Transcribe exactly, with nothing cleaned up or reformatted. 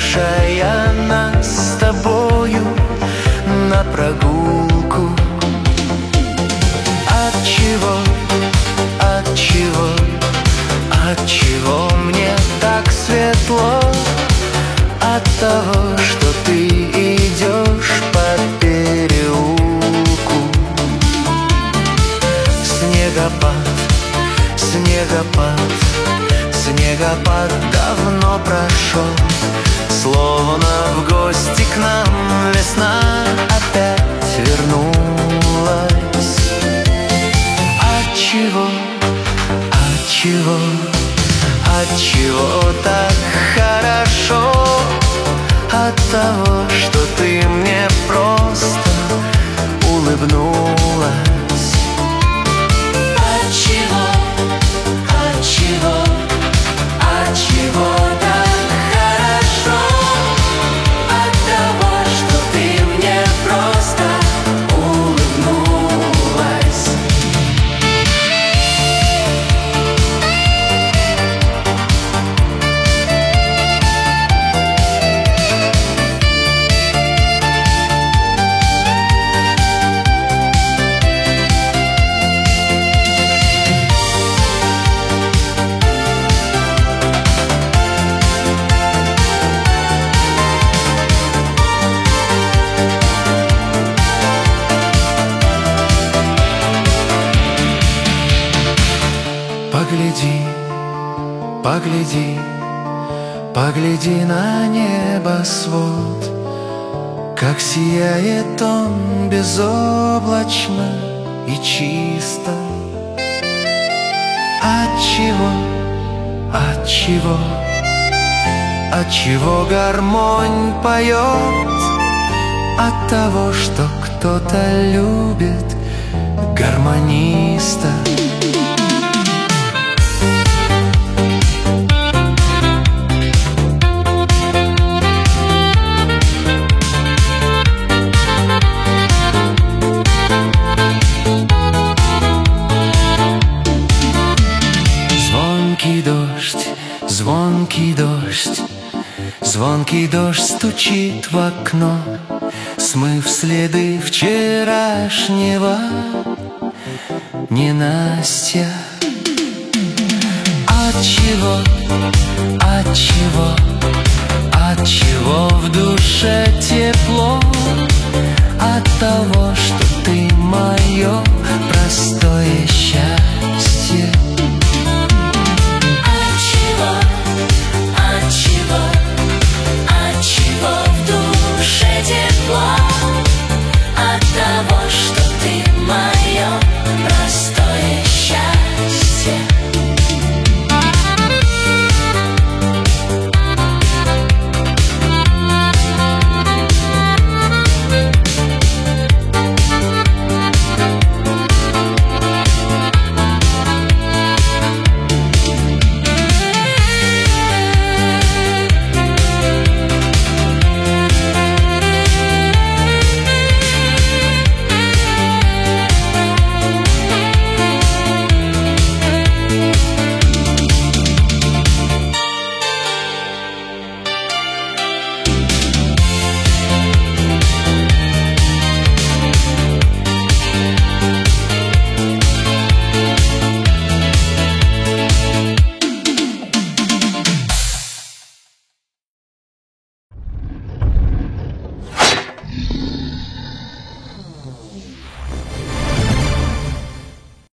приглашая нас с тобою на прогулку. Отчего, отчего, отчего мне так светло? От того, что ты идешь по переулку. Снегопад, снегопад, снегопад давно прошел, словно в гости к нам весна опять вернулась. Отчего, отчего, отчего так хорошо? От того, что ты мне просто улыбнулась. Отчего, отчего, отчего так хорошо? От того, что ты мне просто улыбнулась. Погляди, погляди, погляди на небосвод, как сияет он безоблачно и чисто. Отчего, отчего, отчего гармонь поет? От того, что кто-то любит гармониста. Звонкий дождь, звонкий дождь, звонкий дождь стучит в окно, смыв следы вчерашнего ненастья. Отчего, отчего, отчего в душе тепло? От того, что ты мое